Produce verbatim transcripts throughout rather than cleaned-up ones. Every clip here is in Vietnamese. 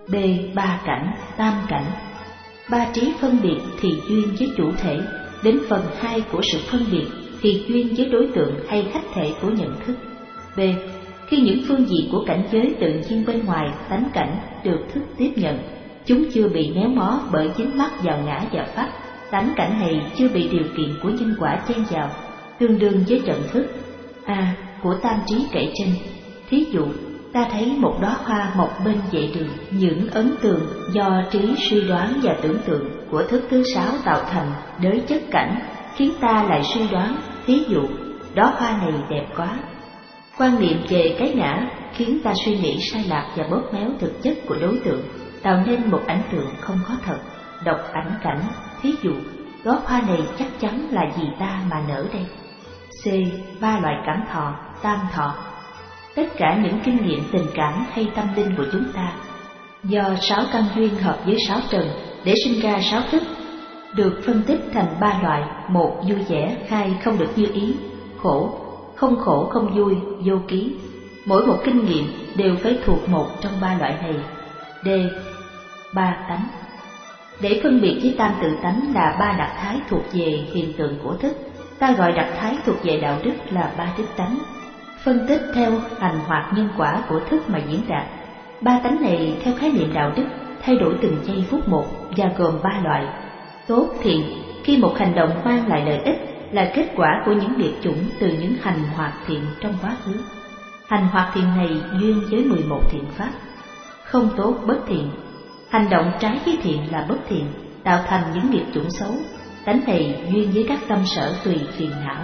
B. Ba cảnh, tam cảnh. Ba trí phân biệt thì duyên với chủ thể, đến phần hai của sự phân biệt thì duyên với đối tượng hay khách thể của nhận thức. B. Khi những phương diện của cảnh giới tự nhiên bên ngoài tánh cảnh được thức tiếp nhận, chúng chưa bị méo mó bởi dính mắc vào ngã và pháp, tánh cảnh này chưa bị điều kiện của nhân quả chen vào, tương đương với trận thức A của tam trí kể trên. Thí dụ, ta thấy một đóa hoa mọc bên vệ đường, những ấn tượng do trí suy đoán và tưởng tượng của thức thứ sáu tạo thành đới chất cảnh, khiến ta lại suy đoán, thí dụ, đóa hoa này đẹp quá. Quan niệm về cái ngã khiến ta suy nghĩ sai lạc và bóp méo thực chất của đối tượng, tạo nên một ảnh tượng không có thật, độc ảnh cảnh, thí dụ, đóa hoa này chắc chắn là vì ta mà nở đây. C. Ba loại cảm thọ, tam thọ. Tất cả những kinh nghiệm tình cảm hay tâm linh của chúng ta, do sáu căn duyên hợp với sáu trần để sinh ra sáu thức, được phân tích thành ba loại: một, vui vẻ; hai, không được như ý; khổ, không khổ không vui, vô ký. Mỗi một kinh nghiệm đều phải thuộc một trong ba loại này. D. Ba tánh. Để phân biệt với tam tự tánh là ba đặc thái thuộc về hiện tượng của thức, ta gọi đặc thái thuộc về đạo đức là ba đức tánh. Phân tích theo hành hoạt nhân quả của thức mà diễn đạt. Ba tánh này theo khái niệm đạo đức thay đổi từng giây phút một và gồm ba loại: tốt, thiện. Khi một hành động mang lại lợi ích là kết quả của những biệt chủng từ những hành hoạt thiện trong quá khứ. Hành hoạt thiện này duyên với mười một thiện pháp. Không tốt, bất thiện. Hành động trái với thiện là bất thiện, tạo thành những nghiệp chủng xấu. Tánh này duyên với các tâm sở tùy phiền não.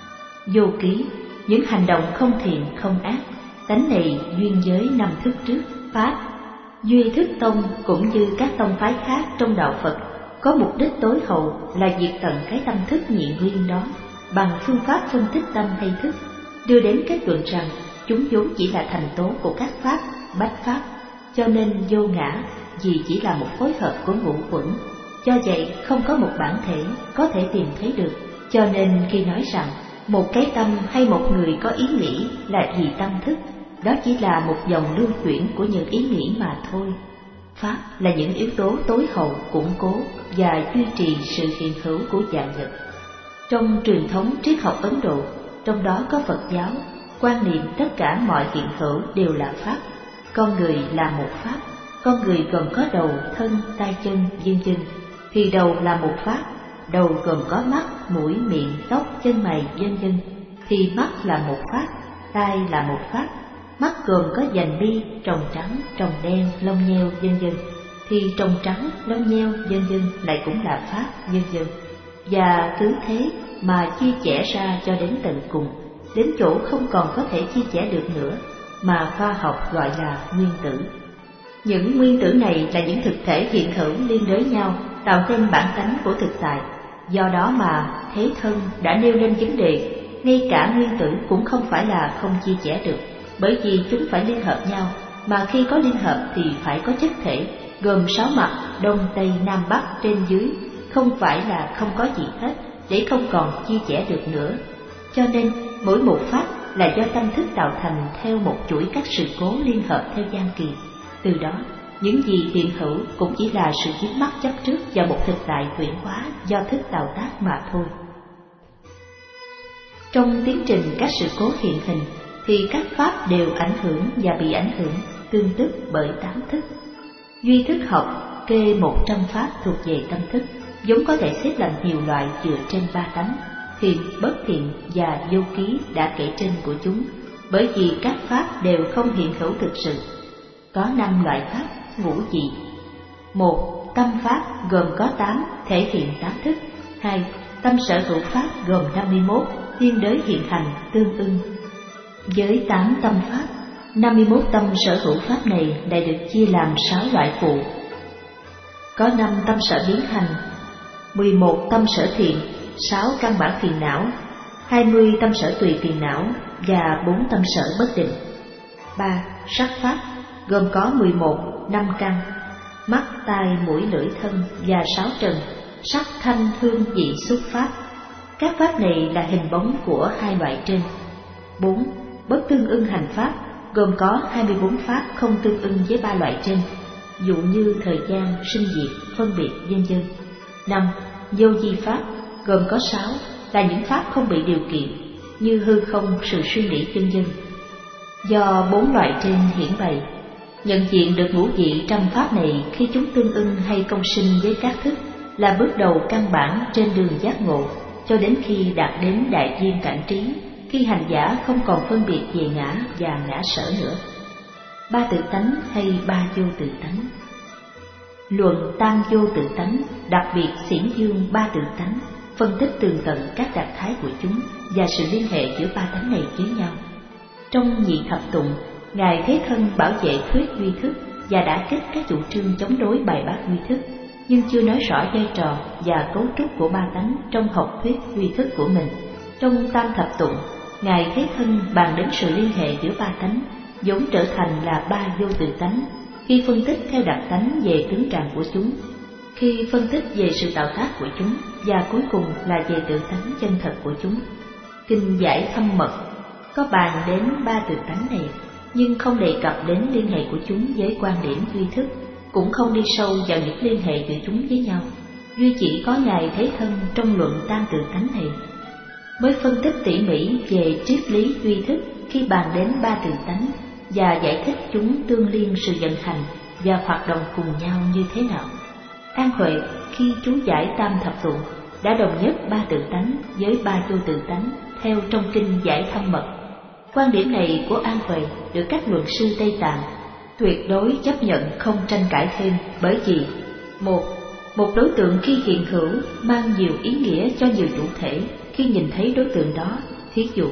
Vô ký. Những hành động không thiện, không ác. Tánh này duyên với năm thức trước, pháp. Duy thức tông cũng như các tông phái khác trong đạo Phật có mục đích tối hậu là diệt tận cái tâm thức nhị nguyên đó bằng phương pháp phân tích tâm hay thức, đưa đến kết luận rằng chúng vốn chỉ là thành tố của các pháp, bách pháp, cho nên vô ngã, vì chỉ là một phối hợp của ngũ uẩn. Do vậy không có một bản thể có thể tìm thấy được. Cho nên khi nói rằng một cái tâm hay một người có ý nghĩ là vì tâm thức, đó chỉ là một dòng lưu chuyển của những ý nghĩ mà thôi. Pháp là những yếu tố tối hậu củng cố và duy trì sự hiện hữu của vạn vật. Trong truyền thống triết học Ấn Độ, trong đó có Phật giáo, quan niệm tất cả mọi hiện hữu đều là pháp. Con người là một pháp. Con người gồm có đầu, thân, tay chân, vân vân. Thì đầu là một pháp. Đầu gồm có mắt, mũi, miệng, tóc, chân mày, vân vân. Thì mắt là một pháp. Tai là một pháp. Mắt gồm có vành bi, tròng trắng, tròng đen, lông nheo, vân vân. Thì tròng trắng, lông nheo, vân vân lại cũng là pháp, vân vân. Và cứ thế mà chia sẻ ra cho đến tận cùng, đến chỗ không còn có thể chia sẻ được nữa, mà khoa học gọi là nguyên tử. Những nguyên tử này là những thực thể hiện hữu liên đới nhau, tạo nên bản tánh của thực tại. Do đó mà Thế Thân đã nêu lên vấn đề, ngay cả nguyên tử cũng không phải là không chia sẻ được, bởi vì chúng phải liên hợp nhau, mà khi có liên hợp thì phải có chất thể, gồm sáu mặt, đông, tây, nam, bắc, trên, dưới, không phải là không có gì hết, để không còn chia sẻ được nữa. Cho nên mỗi một pháp là do tâm thức tạo thành theo một chuỗi các sự cố liên hợp theo gian kỳ. Từ đó, những gì hiện hữu cũng chỉ là sự dính mắc chấp trước vào một thực tại chuyển hóa do thức tạo tác mà thôi. Trong tiến trình các sự cố hiện hình, thì các pháp đều ảnh hưởng và bị ảnh hưởng tương tức bởi tám thức. Duy thức học kê một trăm pháp thuộc về tâm thức, vốn có thể xếp làm nhiều loại dựa trên ba tánh, thiện, bất thiện và vô ký đã kể trên của chúng, bởi vì các pháp đều không hiện hữu thực sự. Có năm loại pháp ngũ dị. Một, tâm pháp gồm có tám, thể hiện tám thức. Hai, tâm sở hữu pháp gồm năm mươi mốt, thiên đới hiện hành tương ưng. Với tám tâm pháp, năm mươi mốt tâm sở hữu pháp này lại được chia làm sáu loại phụ. Có năm tâm sở biến hành, mười một tâm sở thiện, sáu căn bản phiền não, hai mươi tâm sở tùy phiền não và bốn tâm sở bất định. Ba, sắc pháp gồm có mười một, năm căn, mắt, tai, mũi, lưỡi, thân và sáu trần, sắc, thanh, hương, vị, xúc pháp. Các pháp này là hình bóng của hai loại trên. Bốn, bất tương ưng hành pháp gồm có hai mươi bốn pháp không tương ưng với ba loại trên. dụ như thời gian, sinh diệt, phân biệt, vân vân. Năm. Vô vi pháp gồm có sáu, là những pháp không bị điều kiện, như hư không, sự suy nghĩ, vân vân. Do bốn loại trên hiển bày, nhận diện được ngũ vị trăm pháp này khi chúng tương ưng hay công sinh với các thức là bước đầu căn bản trên đường giác ngộ, cho đến khi đạt đến đại viên cảnh trí, khi hành giả không còn phân biệt về ngã và ngã sở nữa. Ba tự tánh hay ba vô tự tánh. Luận tam vô tự tánh đặc biệt xiển dương ba tự tánh, phân tích tường tận các đặc thái của chúng và sự liên hệ giữa ba tánh này với nhau. Trong nhị thập tụng, Ngài Thế Thân bảo vệ thuyết duy thức và đã kích các chủ trương chống đối bài bác duy thức, nhưng chưa nói rõ vai trò và cấu trúc của ba tánh trong học thuyết duy thức của mình. Trong tam thập tụng, Ngài Thế Thân bàn đến sự liên hệ giữa ba tánh, vốn trở thành là ba vô tự tánh, khi phân tích theo đặc tánh về tướng trạng của chúng, khi phân tích về sự tạo tác của chúng, và cuối cùng là về tự tánh chân thật của chúng. Kinh Giải Thâm Mật có bàn đến ba tự tánh này, nhưng không đề cập đến liên hệ của chúng với quan điểm duy thức, cũng không đi sâu vào những liên hệ giữa chúng với nhau. Duy chỉ có Ngài Thế Thân trong luận tam tự tánh này mới phân tích tỉ mỉ về triết lý duy thức khi bàn đến ba tự tánh và giải thích chúng tương liên sự vận hành và hoạt động cùng nhau như thế nào. An Huệ khi chú giải tam thập tụng đã đồng nhất ba tự tánh với ba vô tự tánh theo trong kinh Giải Thâm Mật. Quan điểm này của An Huệ được các luận sư Tây Tạng tuyệt đối chấp nhận, không tranh cãi thêm, bởi vì một một đối tượng khi hiện hữu mang nhiều ý nghĩa cho nhiều chủ thể khi nhìn thấy đối tượng đó. Thí dụ,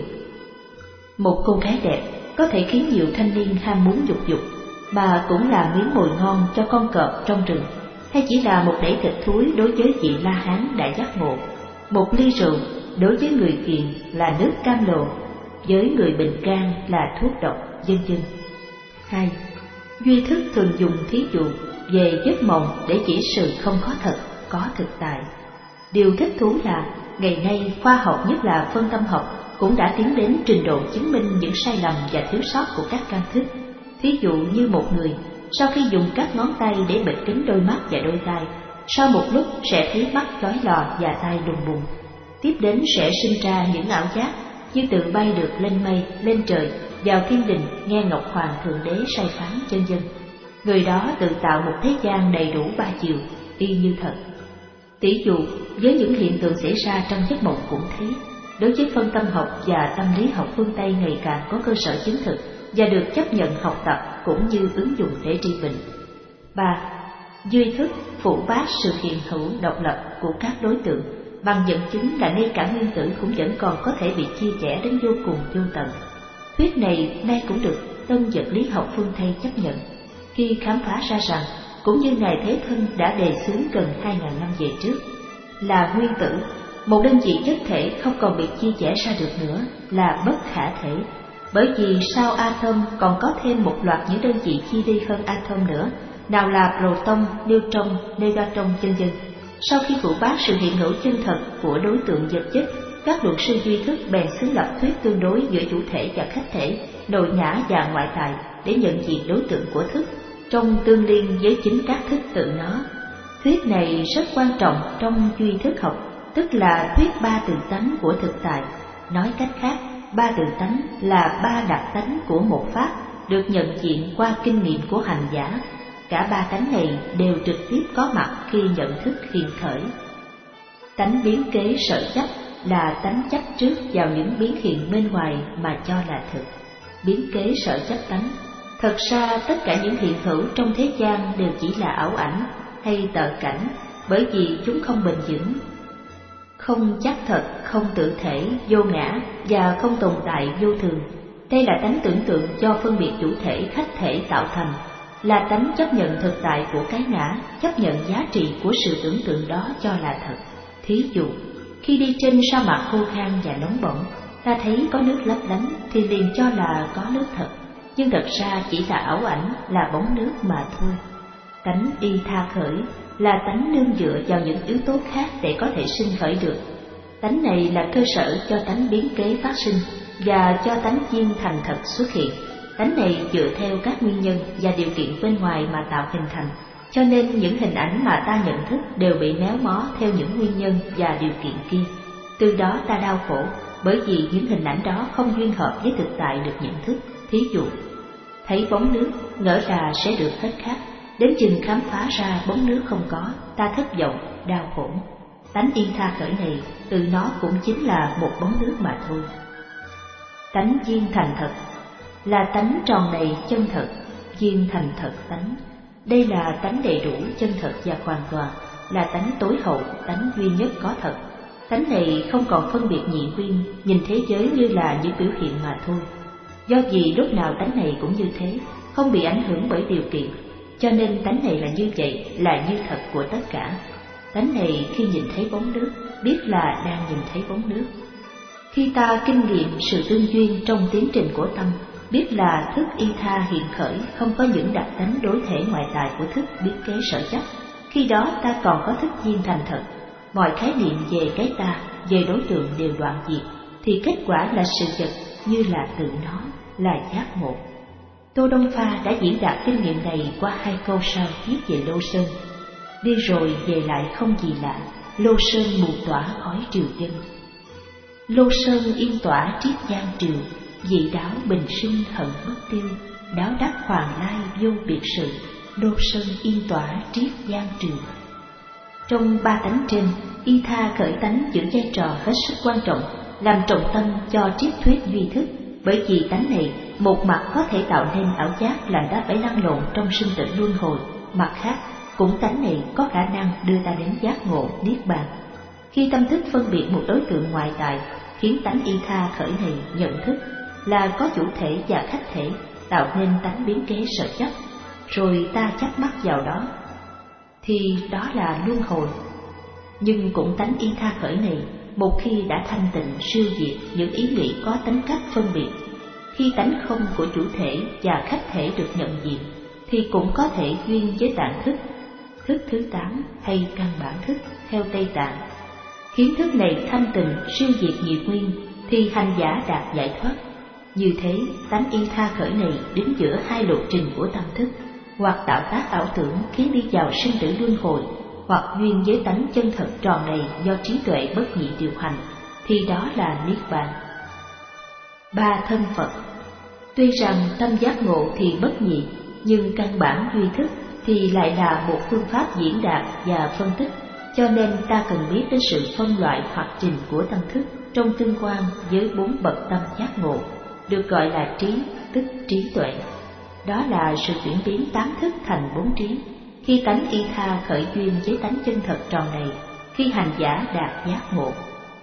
một cô gái đẹp có thể khiến nhiều thanh niên ham muốn dục dục, mà cũng là miếng mồi ngon cho con cọp trong rừng, hay chỉ là một đĩa thịt thúi đối với vị La Hán đã giác ngộ. Một ly rượu đối với người ghiền là nước cam lồ, với người bệnh gan là thuốc độc, vân vân. Hai. Duy thức thường dùng thí dụ về giấc mộng để chỉ sự không có thật, có thực tại. Điều thích thú là ngày nay khoa học, nhất là phân tâm học, cũng đã tiến đến trình độ chứng minh những sai lầm và thiếu sót của các căn thức. Thí dụ như một người sau khi dùng các ngón tay để bịt kín đôi mắt và đôi tai, sau một lúc sẽ thấy mắt chói lòa và tai đùng bùng. Tiếp đến sẽ sinh ra những ảo giác như tự bay được lên mây, lên trời, vào thiên đình, nghe Ngọc Hoàng Thượng Đế sai phán, vân vân. Người đó tự tạo một thế gian đầy đủ ba chiều, y như thật. Tỷ dụ với những hiện tượng xảy ra trong giấc mộng cũng thế. Đối với phân tâm học và tâm lý học phương Tây ngày càng có cơ sở chứng thực và được chấp nhận học tập cũng như ứng dụng để trị bệnh. Ba. Duy thức phủ bác sự hiện hữu độc lập của các đối tượng bằng dẫn chứng là ngay cả nguyên tử cũng vẫn còn có thể bị chia rẽ đến vô cùng vô tận. Thuyết này nay cũng được tân vật lý học phương Tây chấp nhận, khi khám phá ra rằng, cũng như Ngài Thế Thân đã đề xướng gần hai nghìn năm về trước, là nguyên tử, một đơn vị chất thể không còn bị chia rẽ ra được nữa, là bất khả thể, bởi vì sau atom còn có thêm một loạt những đơn vị chia ly hơn atom nữa, nào là proton, neutron, megatron, vân vân. Sau khi phủ bác sự hiện hữu chân thật của đối tượng vật chất, các luật sư duy thức bèn xứng lập thuyết tương đối giữa chủ thể và khách thể, nội ngã và ngoại tại để nhận diện đối tượng của thức, trong tương liên với chính các thức tự nó. Thuyết này rất quan trọng trong duy thức học, tức là thuyết ba tự tánh của thực tại. Nói cách khác, ba tự tánh là ba đặc tánh của một pháp được nhận diện qua kinh nghiệm của hành giả. Cả ba tánh này đều trực tiếp có mặt khi nhận thức hiện khởi. Tánh biến kế sở chấp là tánh chấp trước vào những biến hiện bên ngoài mà cho là thực. Biến kế sở chấp tánh. Thật ra tất cả những hiện hữu trong thế gian đều chỉ là ảo ảnh hay tợ cảnh, bởi vì chúng không bền vững, không chắc thật, không tự thể, vô ngã và không tồn tại vô thường. Đây là tánh tưởng tượng do phân biệt chủ thể khách thể tạo thành, là tánh chấp nhận thực tại của cái ngã, chấp nhận giá trị của sự tưởng tượng đó cho là thật. Thí dụ, khi đi trên sa mạc khô khan và nóng bỏng, ta thấy có nước lấp lánh thì liền cho là có nước thật, nhưng thật ra chỉ là ảo ảnh, là bóng nước mà thôi. Tánh y tha khởi là tánh nương dựa vào những yếu tố khác để có thể sinh khởi được. Tánh này là cơ sở cho tánh biến kế phát sinh và cho tánh viên thành thật xuất hiện. Tánh này dựa theo các nguyên nhân và điều kiện bên ngoài mà tạo hình thành, cho nên những hình ảnh mà ta nhận thức đều bị méo mó theo những nguyên nhân và điều kiện kia. Từ đó ta đau khổ, bởi vì những hình ảnh đó không duyên hợp với thực tại được nhận thức. Thí dụ, thấy bóng nước, ngỡ là sẽ được hết khác, đến chừng khám phá ra bóng nước không có, ta thất vọng, đau khổ. Tánh y tha khởi này, từ nó cũng chính là một bóng nước mà thôi. Tánh duyên thành thật là tánh tròn đầy chân thật, duyên thành thật tánh. Đây là tánh đầy đủ, chân thật và hoàn toàn, là tánh tối hậu, tánh duy nhất có thật. Tánh này không còn phân biệt nhị nguyên, nhìn thế giới như là những biểu hiện mà thôi. Do vì lúc nào tánh này cũng như thế, không bị ảnh hưởng bởi điều kiện, cho nên tánh này là như vậy, là như thật của tất cả. Tánh này khi nhìn thấy bóng nước, biết là đang nhìn thấy bóng nước. Khi ta kinh nghiệm sự tương duyên trong tiến trình của tâm, biết là thức y tha hiện khởi không có những đặc tánh đối thể ngoại tại của thức biết kế sở chấp. Khi đó ta còn có thức duyên thành thật, mọi khái niệm về cái ta, về đối tượng đều đoạn diệt, thì kết quả là sự vật như là tự nó, là giác ngộ. Tô Đông Pha đã diễn đạt kinh nghiệm này qua hai câu sau viết về Lô Sơn. Đi rồi về lại không gì lạ, Lô Sơn mù tỏa khói triều dân. Lô Sơn yên tỏa triết giang triều, dị đáo bình sinh hận bất tiêu, đáo đắc hoàng lai vô biệt sự, Lô Sơn yên tỏa triết giang triều. Trong ba tánh trên, y tha khởi tánh giữ vai trò hết sức quan trọng, làm trọng tâm cho triết thuyết duy thức, bởi vì tánh này một mặt có thể tạo nên ảo giác làm ta phải lăn lộn trong sinh tử luân hồi, mặt khác cũng tánh này có khả năng đưa ta đến giác ngộ niết bàn. Khi tâm thức phân biệt một đối tượng ngoại tại, khiến tánh y tha khởi này nhận thức là có chủ thể và khách thể, tạo nên tánh biến kế sở chấp, rồi ta chấp mắc vào đó, thì đó là luân hồi. Nhưng cũng tánh y tha khởi này, một khi đã thanh tịnh siêu diệt những ý nghĩ có tính cách phân biệt, khi tánh không của chủ thể và khách thể được nhận diện, thì cũng có thể duyên với tạng thức, thức thứ tám hay căn bản thức theo Tây Tạng. Khiến thức này thanh tịnh siêu diệt nhị nguyên, thì hành giả đạt giải thoát. Như thế, tánh y tha khởi này đứng giữa hai lộ trình của tâm thức, hoặc tạo tác ảo tưởng khiến đi vào sinh tử luân hồi, hoặc duyên với tánh chân thật tròn đầy do trí tuệ bất nhị điều hành, thì đó là niết bàn. Ba thân Phật. Tuy rằng tâm giác ngộ thì bất nhị, nhưng căn bản duy thức thì lại là một phương pháp diễn đạt và phân tích, cho nên ta cần biết đến sự phân loại hoặc trình của tâm thức trong tương quan với bốn bậc tâm giác ngộ, được gọi là trí, tức trí tuệ. Đó là sự chuyển biến tám thức thành bốn trí. Khi tánh y tha khởi duyên với tánh chân thật tròn này, khi hành giả đạt giác ngộ.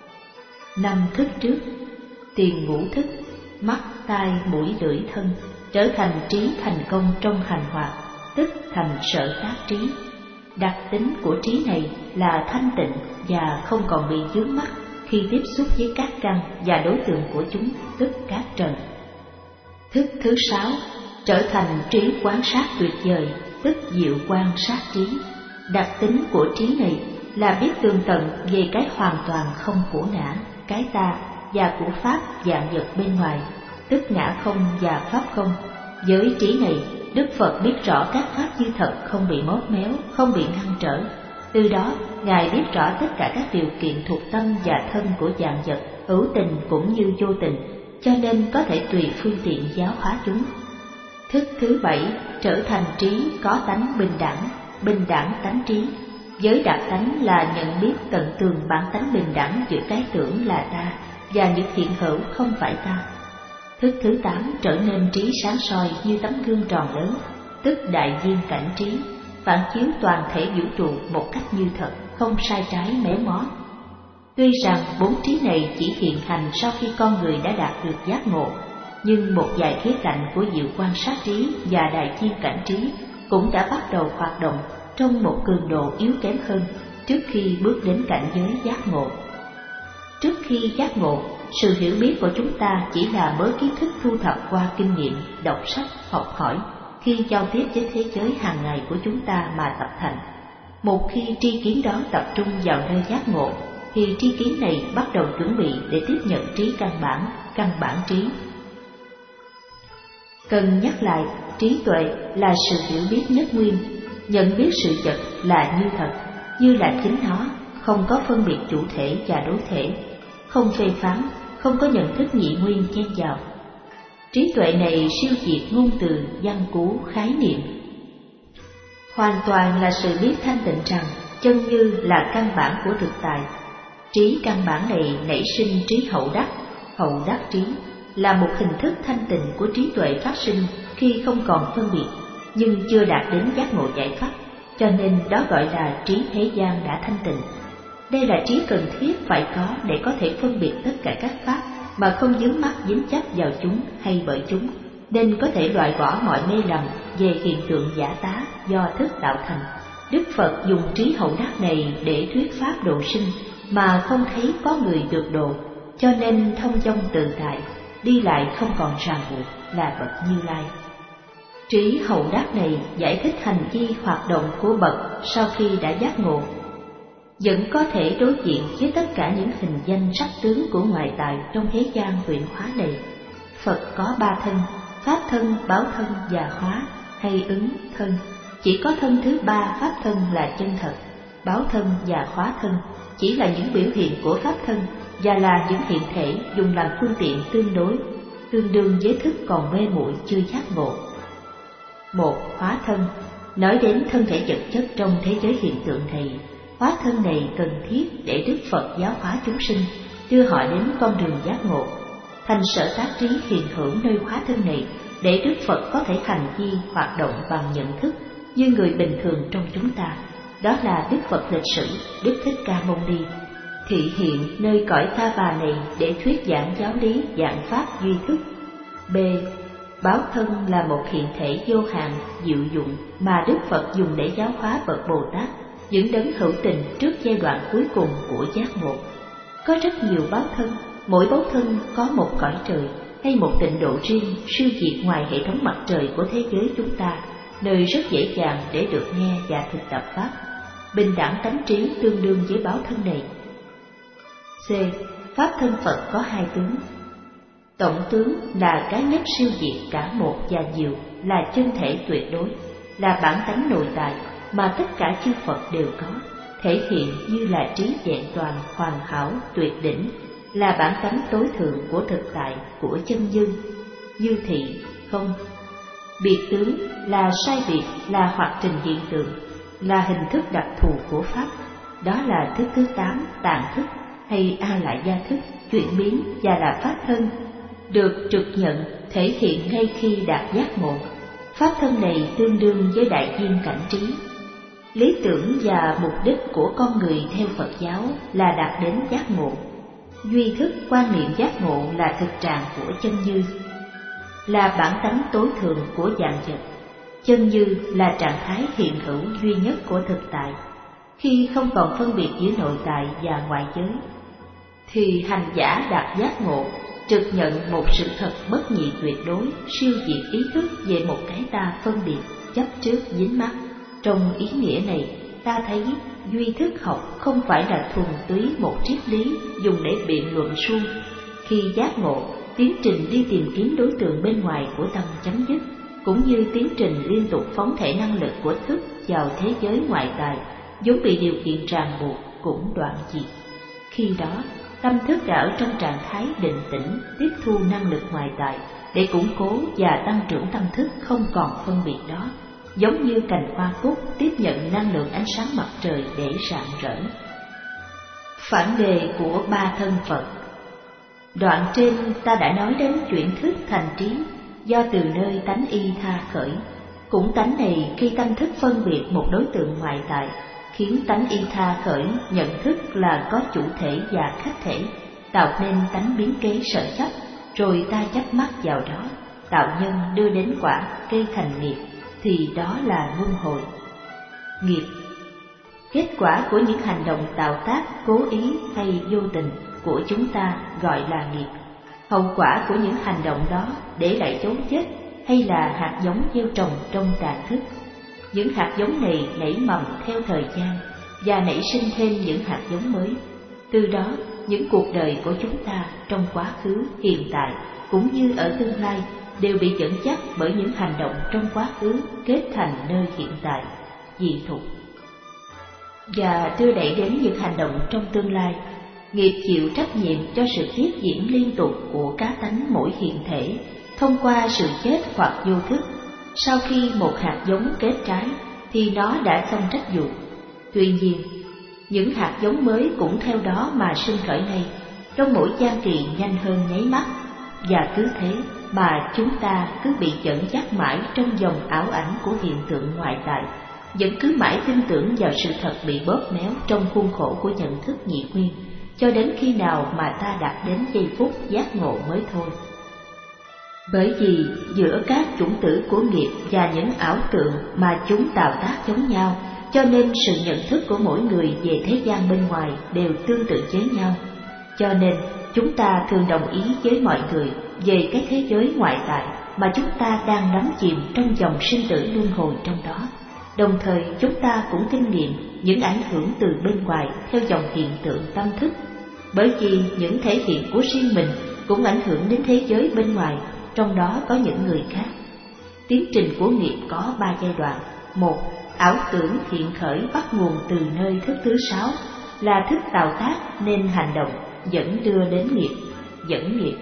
Năm thức trước, tiền ngũ thức, mắt, tai, mũi, lưỡi, thân, trở thành trí thành công trong hành hoạt, tức thành sở tác trí. Đặc tính của trí này là thanh tịnh và không còn bị vướng mắc khi tiếp xúc với các căn và đối tượng của chúng, tức các trần. Thức thứ sáu, trở thành trí quán sát tuyệt vời, tức diệu quan sát trí. Đặc tính của trí này là biết tường tận về cái hoàn toàn không của ngã, cái ta và của pháp dạng vật bên ngoài, tức ngã không và pháp không. Với trí này, Đức Phật biết rõ các pháp như thật, không bị móp méo, không bị ngăn trở. Từ đó, Ngài biết rõ tất cả các điều kiện thuộc tâm và thân của dạng vật, hữu tình cũng như vô tình, cho nên có thể tùy phương tiện giáo hóa chúng. Thức thứ bảy, trở thành trí có tánh bình đẳng, bình đẳng tánh trí. Với đặc tánh là nhận biết tận tường bản tánh bình đẳng giữa cái tưởng là ta và những hiện hữu không phải ta. Thức thứ tám, trở nên trí sáng soi như tấm gương tròn lớn, tức đại viên cảnh trí, phản chiếu toàn thể vũ trụ một cách như thật, không sai trái méo mó. Tuy rằng bốn trí này chỉ hiện hành sau khi con người đã đạt được giác ngộ, nhưng một vài khía cạnh của diệu quan sát trí và đại viên cảnh trí cũng đã bắt đầu hoạt động trong một cường độ yếu kém hơn trước khi bước đến cảnh giới giác ngộ. Trước khi giác ngộ, sự hiểu biết của chúng ta chỉ là mớ kiến thức thu thập qua kinh nghiệm, đọc sách, học hỏi, khi giao tiếp với thế giới hàng ngày của chúng ta mà tập thành. Một khi tri kiến đó tập trung vào nơi giác ngộ, thì tri kiến này bắt đầu chuẩn bị để tiếp nhận trí căn bản, căn bản trí. Cần nhắc lại, trí tuệ là sự hiểu biết nhất nguyên, nhận biết sự vật là như thật, như là chính nó, không có phân biệt chủ thể và đối thể, không phê phán, không có nhận thức nhị nguyên chen vào. Trí tuệ này siêu diệt ngôn từ, văn cú, khái niệm. Hoàn toàn là sự biết thanh tịnh rằng chân như là căn bản của thực tại. Trí căn bản này nảy sinh trí hậu đắc, hậu đắc trí là một hình thức thanh tịnh của trí tuệ phát sinh khi không còn phân biệt, nhưng chưa đạt đến giác ngộ giải thoát, cho nên đó gọi là trí thế gian đã thanh tịnh. Đây là trí cần thiết phải có để có thể phân biệt tất cả các pháp mà không vướng mắc dính chấp vào chúng hay bởi chúng, nên có thể loại bỏ mọi mê lầm về hiện tượng giả tá do thức tạo thành. Đức Phật dùng trí hậu đắc này để thuyết pháp độ sinh mà không thấy có người được độ, cho nên thông dong tự tại, đi lại không còn ràng buộc, là bậc Như Lai. Trí hậu đắc này giải thích hành vi hoạt động của bậc sau khi đã giác ngộ, vẫn có thể đối diện với tất cả những hình danh sắc tướng của ngoại tại trong thế gian huyện hóa này. Phật có ba thân: pháp thân, báo thân và hóa hay ứng thân. Chỉ có thân thứ ba, pháp thân, là chân thật. Báo thân và hóa thân chỉ là những biểu hiện của pháp thân và là những hiện thể dùng làm phương tiện tương đối, tương đương với thức còn mê muội chưa giác ngộ. Một, hóa thân nói đến thân thể vật chất trong thế giới hiện tượng này. Hóa thân này cần thiết để Đức Phật giáo hóa chúng sinh, đưa họ đến con đường giác ngộ. Thành sở tác trí hiện hữu nơi hóa thân này để Đức Phật có thể hành vi hoạt động bằng nhận thức như người bình thường trong chúng ta. Đó là Đức Phật lịch sử, Đức Thích Ca Mâu Ni thị hiện nơi cõi Ta Bà này để thuyết giảng giáo lý giảng pháp duy thức. B. Báo thân là một hiện thể vô hạn, diệu dụng mà Đức Phật dùng để giáo hóa bậc Bồ Tát, những đấng hữu tình trước giai đoạn cuối cùng của giác ngộ. Có rất nhiều báo thân, mỗi báo thân có một cõi trời hay một tịnh độ riêng siêu diệt ngoài hệ thống mặt trời của thế giới chúng ta, nơi rất dễ dàng để được nghe và thực tập pháp. Bình đẳng tánh trí tương đương với báo thân này. C. Pháp thân Phật có hai tướng. Tổng tướng là cái nhất siêu diệt cả một và nhiều, là chân thể tuyệt đối, là bản tánh nội tại mà tất cả chư Phật đều có, thể hiện như là trí vẹn toàn, hoàn hảo, tuyệt đỉnh, là bản tánh tối thượng của thực tại, của chân như. Như thị không. Biệt tướng là sai biệt, là hoạt trình hiện tượng, là hình thức đặc thù của pháp. Đó là thức thứ tám, tạng thức hay a lại gia thức, chuyển biến và là pháp thân, được trực nhận thể hiện ngay khi đạt giác ngộ. Pháp thân này tương đương với đại viên cảnh trí. Lý tưởng và mục đích của con người theo Phật giáo là đạt đến giác ngộ. Duy thức quan niệm giác ngộ là thực trạng của chân như, là bản tánh tối thượng của vạn vật. Chân như là trạng thái hiện hữu duy nhất của thực tại, khi không còn phân biệt giữa nội tại và ngoại giới, thì hành giả đạt giác ngộ trực nhận một sự thật bất nhị tuyệt đối, siêu diệt ý thức về một cái ta phân biệt, chấp trước, dính mắc. Trong ý nghĩa này, ta thấy duy thức học không phải là thuần túy một triết lý dùng để biện luận suông. Khi giác ngộ, tiến trình đi tìm kiếm đối tượng bên ngoài của tâm chấm dứt, cũng như tiến trình liên tục phóng thể năng lực của thức vào thế giới ngoại tại vốn bị điều kiện ràng buộc cũng đoạn diệt. Khi đó, tâm thức đã ở trong trạng thái định tĩnh, tiếp thu năng lực ngoại tại để củng cố và tăng trưởng tâm thức không còn phân biệt đó, giống như cành hoa cúc tiếp nhận năng lượng ánh sáng mặt trời để rạng rỡ. Phản đề của ba thân Phật. Đoạn trên ta đã nói đến chuyển thức thành trí do từ nơi tánh y tha khởi. Cũng tánh này khi tâm thức phân biệt một đối tượng ngoại tại, khiến tánh y tha khởi nhận thức là có chủ thể và khách thể, tạo nên tánh biến kế sở chấp, rồi ta chấp mắc vào đó, tạo nhân đưa đến quả, gây thành nghiệp, thì đó là luân hồi. Nghiệp, kết quả của những hành động tạo tác cố ý hay vô tình của chúng ta gọi là nghiệp. Hậu quả của những hành động đó để lại dấu vết hay là hạt giống gieo trồng trong tàn thức. Những hạt giống này nảy mầm theo thời gian và nảy sinh thêm những hạt giống mới. Từ đó, những cuộc đời của chúng ta trong quá khứ, hiện tại cũng như ở tương lai đều bị dẫn dắt bởi những hành động trong quá khứ kết thành nơi hiện tại, dị thục, và đưa đẩy đến những hành động trong tương lai. Nghiệp chịu trách nhiệm cho sự tiếp diễn liên tục của cá tánh mỗi hiện thể thông qua sự chết hoặc vô thức. Sau khi một hạt giống kết trái thì nó đã xong trách vụ. Tuy nhiên, những hạt giống mới cũng theo đó mà sinh khởi ngay, trong mỗi gian kỳ nhanh hơn nháy mắt, và cứ thế mà chúng ta cứ bị dẫn dắt mãi trong dòng ảo ảnh của hiện tượng ngoại tại, vẫn cứ mãi tin tưởng vào sự thật bị bóp méo trong khuôn khổ của nhận thức nhị nguyên, cho đến khi nào mà ta đạt đến giây phút giác ngộ mới thôi. Bởi vì giữa các chủng tử của nghiệp và những ảo tượng mà chúng tạo tác giống nhau, cho nên sự nhận thức của mỗi người về thế gian bên ngoài đều tương tự với nhau. Cho nên chúng ta thường đồng ý với mọi người về cái thế giới ngoại tại mà chúng ta đang đắm chìm trong dòng sinh tử luân hồi trong đó. Đồng thời chúng ta cũng kinh nghiệm những ảnh hưởng từ bên ngoài theo dòng hiện tượng tâm thức, bởi vì những thể hiện của riêng mình cũng ảnh hưởng đến thế giới bên ngoài, trong đó có những người khác. Tiến trình của nghiệp có ba giai đoạn. Một, ảo tưởng hiện khởi bắt nguồn từ nơi thức thứ sáu, là thức tạo tác nên hành động, dẫn đưa đến nghiệp, dẫn nghiệp.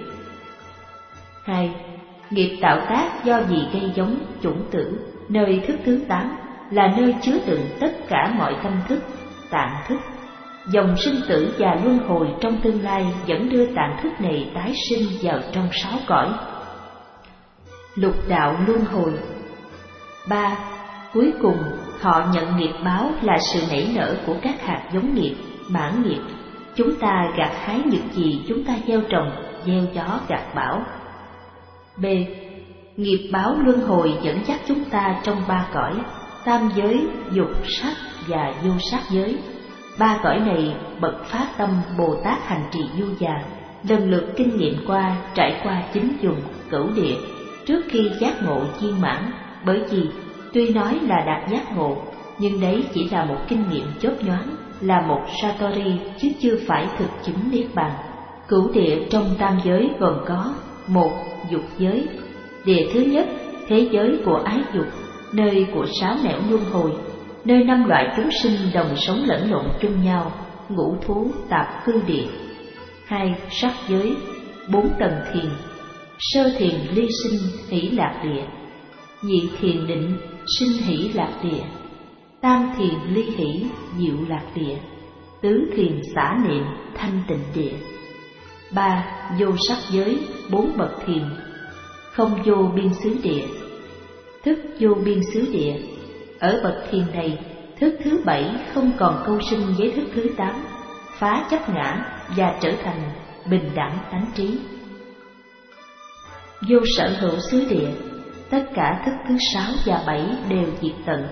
Hai, nghiệp tạo tác do gì gây giống chủng tử, nơi thức thứ tám, là nơi chứa đựng tất cả mọi tâm thức, tạng thức. Dòng sinh tử và luân hồi trong tương lai vẫn đưa tạng thức này tái sinh vào trong sáu cõi. Lục đạo luân hồi. Ba, cuối cùng họ nhận nghiệp báo là sự nảy nở của các hạt giống nghiệp, mãn nghiệp. Chúng ta gặt hái những gì chúng ta gieo trồng, gieo gió gặt bão. B, nghiệp báo luân hồi dẫn dắt chúng ta trong ba cõi: tam giới, dục sắc và vô sắc giới. Ba cõi này bậc phát tâm Bồ Tát hành trì du già, lần lượt kinh nghiệm qua, trải qua chín dùng cửu địa trước khi giác ngộ viên mãn. Bởi vì tuy nói là đạt giác ngộ, nhưng đấy chỉ là một kinh nghiệm chớp nhoáng, là một satori chứ chưa phải thực chứng niết bàn. Cửu địa trong tam giới gồm có: một, dục giới, địa thứ nhất, thế giới của ái dục, nơi của sáu nẻo luân hồi, nơi năm loại chúng sinh đồng sống lẫn lộn chung nhau, ngũ thú tạp cư địa. Hai, sắc giới, bốn tầng thiền: sơ thiền ly sinh hỷ lạc địa, nhị thiền định sinh hỷ lạc địa, tam thiền ly hỷ diệu lạc địa, tứ thiền xả niệm thanh tịnh địa. Ba, vô sắc giới, bốn bậc thiền: không vô biên xứ địa, thức vô biên xứ địa. Ở bậc thiền này, thức thứ bảy không còn câu sinh với thức thứ tám, phá chấp ngã và trở thành bình đẳng tánh trí. Vô sở hữu xứ địa, tất cả thức thứ sáu và bảy đều diệt tận,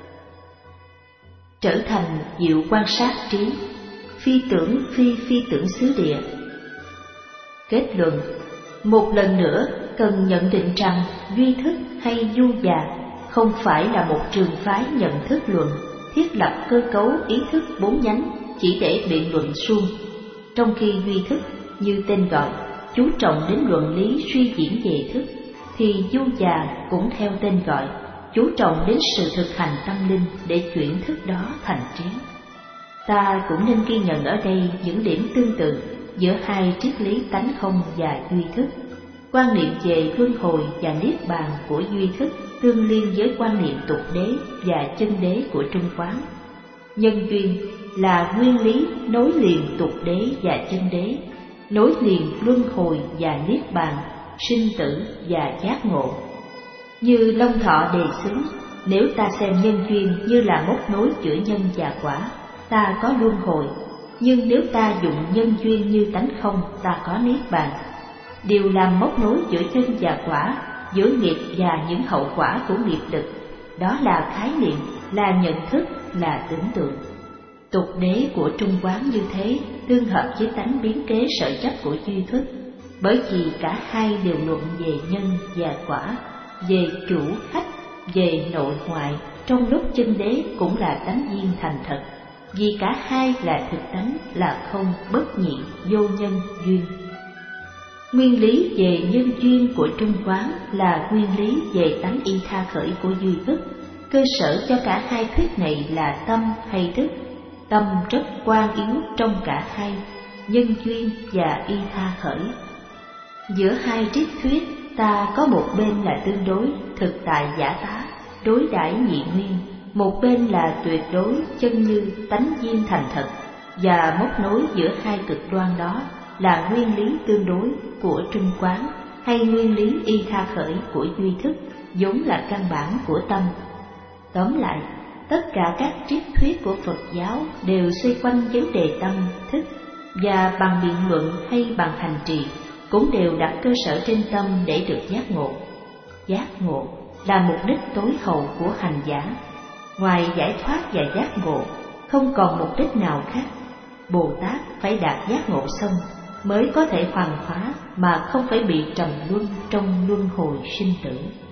trở thành diệu quan sát trí, phi tưởng phi phi tưởng xứ địa. Kết luận, một lần nữa cần nhận định rằng duy thức hay du già không phải là một trường phái nhận thức luận thiết lập cơ cấu ý thức bốn nhánh chỉ để biện luận suông, trong khi duy thức như tên gọi chú trọng đến luận lý suy diễn về thức, thì du già cũng theo tên gọi chú trọng đến sự thực hành tâm linh để chuyển thức đó thành trí. Ta cũng nên ghi nhận ở đây những điểm tương tự giữa hai triết lý tánh không và duy thức. Quan niệm về luân hồi và niết bàn của duy thức tương liên với quan niệm tục đế và chân đế của Trung Quán. Nhân duyên là nguyên lý nối liền tục đế và chân đế, nối liền luân hồi và niết bàn, sinh tử và giác ngộ. Như Long Thọ đề xướng, nếu ta xem nhân duyên như là mốc nối giữa nhân và quả, ta có luân hồi; nhưng nếu ta dụng nhân duyên như tánh không, ta có niết bàn. Điều làm mốc nối giữa nhân và quả, giữa nghiệp và những hậu quả của nghiệp lực, đó là khái niệm, là nhận thức, là tưởng tượng. Tục đế của Trung Quán như thế tương hợp với tánh biến kế sở chấp của duy thức, bởi vì cả hai đều luận về nhân và quả, về chủ khách, về nội ngoại, trong lúc chân đế cũng là tánh duyên thành thật, vì cả hai là thực tánh, là không, bất nhị, vô nhân, duyên. Nguyên lý về nhân duyên của Trung Quán là nguyên lý về tánh y tha khởi của duy thức. Cơ sở cho cả hai thuyết này là tâm hay thức. Tâm rất quan yếu trong cả hai, nhân duyên và y tha khởi. Giữa hai triết thuyết, ta có một bên là tương đối, thực tại giả tá, đối đãi nhị nguyên, một bên là tuyệt đối, chân như, tánh duyên thành thật, và móc nối giữa hai cực đoan đó là nguyên lý tương đối của Trung Quán hay nguyên lý y tha khởi của duy thức, vốn là căn bản của tâm. Tóm lại, tất cả các triết thuyết của Phật giáo đều xoay quanh vấn đề tâm, thức, và bằng biện luận hay bằng hành trì cũng đều đặt cơ sở trên tâm để được giác ngộ. Giác ngộ là mục đích tối hậu của hành giả. Ngoài giải thoát và giác ngộ, không còn mục đích nào khác. Bồ Tát phải đạt giác ngộ xong mới có thể hoàn hóa mà không phải bị trầm luân trong luân hồi sinh tử.